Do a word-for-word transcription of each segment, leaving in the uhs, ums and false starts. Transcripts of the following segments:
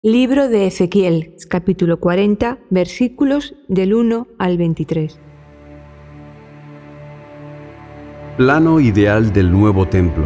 Libro de Ezequiel, capítulo cuarenta, versículos del uno al veintitrés. Plano ideal del nuevo templo.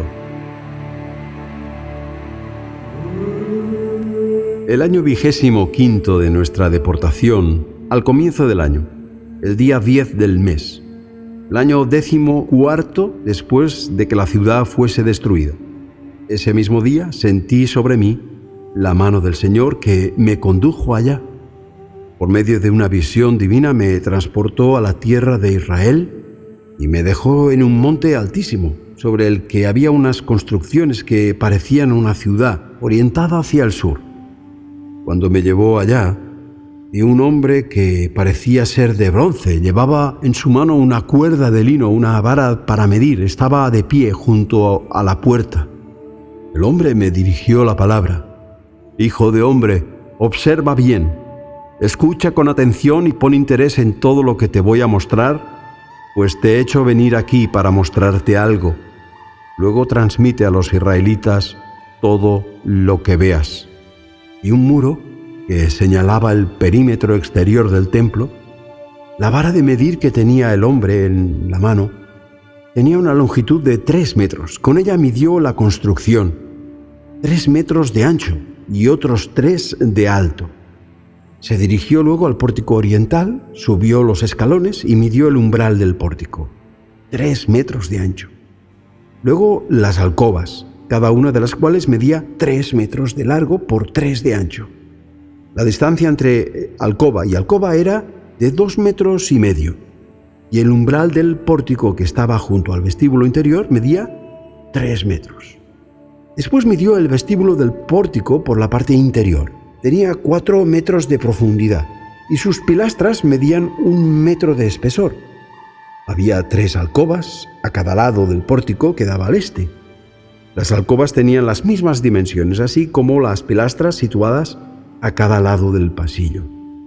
El año vigésimo quinto de nuestra deportación, al comienzo del año, el día diez del mes, el año décimo cuarto después de que la ciudad fuese destruida. Ese mismo día sentí sobre mí la mano del Señor que me condujo allá. Por medio de una visión divina me transportó a la tierra de Israel y me dejó en un monte altísimo, sobre el que había unas construcciones que parecían una ciudad orientada hacia el sur. Cuando me llevó allá, vi un hombre que parecía ser de bronce. Llevaba en su mano una cuerda de lino, una vara para medir. Estaba de pie junto a la puerta. El hombre me dirigió la palabra. Hijo de hombre, observa bien, escucha con atención y pon interés en todo lo que te voy a mostrar, pues te he hecho venir aquí para mostrarte algo. Luego transmite a los israelitas todo lo que veas. Y un muro que señalaba el perímetro exterior del templo, la vara de medir que tenía el hombre en la mano, tenía una longitud de tres metros. Con ella midió la construcción, tres metros de ancho y otros tres de alto. Se dirigió luego al pórtico oriental, subió los escalones y midió el umbral del pórtico, tres metros de ancho. Luego las alcobas, cada una de las cuales medía tres metros de largo por tres de ancho. La distancia entre alcoba y alcoba era de dos metros y medio, y el umbral del pórtico que estaba junto al vestíbulo interior medía tres metros. Después midió el vestíbulo del pórtico por la parte interior. Tenía cuatro metros de profundidad y sus pilastras medían un metro de espesor. Había tres alcobas a cada lado del pórtico que daba al este. Las alcobas tenían las mismas dimensiones, así como las pilastras situadas a cada lado del pasillo.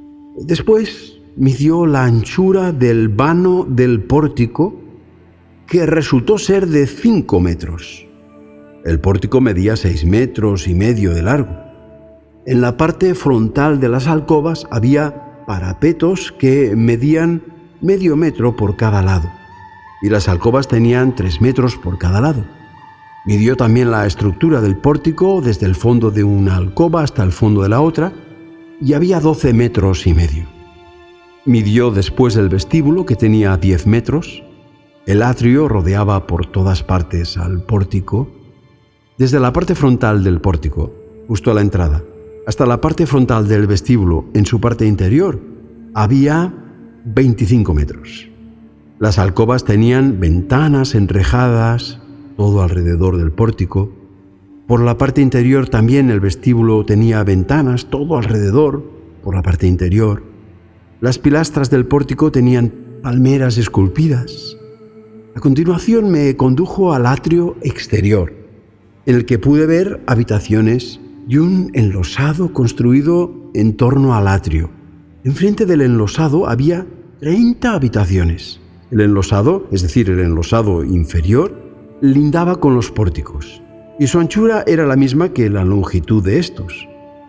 Después midió la anchura del vano del pórtico, que resultó ser de cinco metros. El pórtico medía seis metros y medio de largo. En la parte frontal de las alcobas había parapetos que medían medio metro por cada lado, y las alcobas tenían tres metros por cada lado. Midió también la estructura del pórtico desde el fondo de una alcoba hasta el fondo de la otra, y había doce metros y medio. Midió después el vestíbulo, que tenía diez metros. El atrio rodeaba por todas partes al pórtico. Desde la parte frontal del pórtico, justo a la entrada, hasta la parte frontal del vestíbulo, en su parte interior, había veinticinco metros. Las alcobas tenían ventanas enrejadas todo alrededor del pórtico. Por la parte interior también el vestíbulo tenía ventanas todo alrededor, por la parte interior. Las pilastras del pórtico tenían palmeras esculpidas. A continuación me condujo al atrio exterior, en el que pude ver habitaciones y un enlosado construido en torno al atrio. Enfrente del enlosado había treinta habitaciones. El enlosado, es decir, el enlosado inferior, lindaba con los pórticos, y su anchura era la misma que la longitud de estos.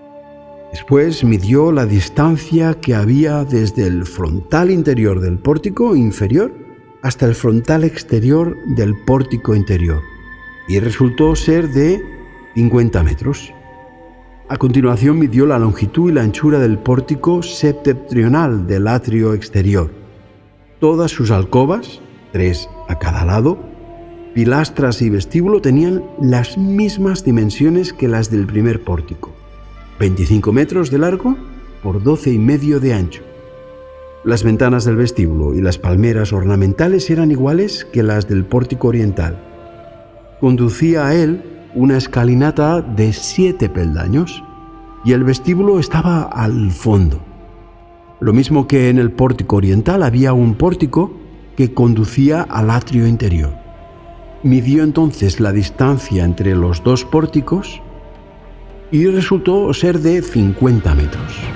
Después midió la distancia que había desde el frontal interior del pórtico inferior hasta el frontal exterior del pórtico interior, y resultó ser de cincuenta metros. A continuación midió la longitud y la anchura del pórtico septentrional del atrio exterior. Todas sus alcobas, tres a cada lado, pilastras y vestíbulo tenían las mismas dimensiones que las del primer pórtico, veinticinco metros de largo por doce y medio de ancho. Las ventanas del vestíbulo y las palmeras ornamentales eran iguales que las del pórtico oriental. Conducía a él una escalinata de siete peldaños, y el vestíbulo estaba al fondo. Lo mismo que en el pórtico oriental, había un pórtico que conducía al atrio interior. Midió entonces la distancia entre los dos pórticos y resultó ser de cincuenta metros.